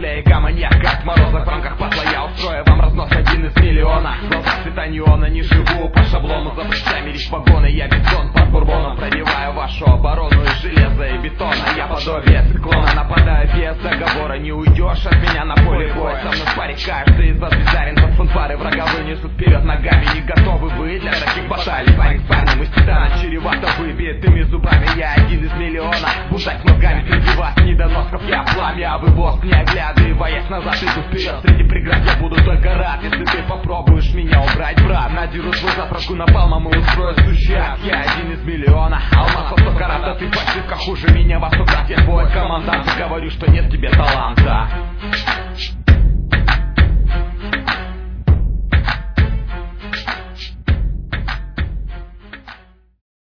Пуля и гаманьяк, как морозок в рамках патла. Я устрою вам разнос 1 из миллиона. В глазах цветаниона, не живу по шаблону. За плечами лишь вагоны, я бетон под бурбоном. Пробиваю вашу оборону из железа и бетона. Я подобие циклона, нападаю без договора. Не уйдешь от меня на поле боя. Со мной в паре каждый из вас бездарен. Под фанфары врага вынесут вперед ногами. Не готовы вы для таких баталий. Парень с парнем из титана чревато выбитыми зубами. Я 1 из миллиона. Бушать мозгами среди вас недоносков. Я пламя, а вы босс, не оглядываясь назад. Иду вперед, среди преград я буду только рад. Если ты попробуешь меня убрать, брат. Надеру свой запрашку напалмом и устрою сущак. Я 1 из миллиона. Алмаз по 100 карат, а ты фальшивка хуже меня во 100 крат. Я твой командант, говорю, что нет в тебе таланта.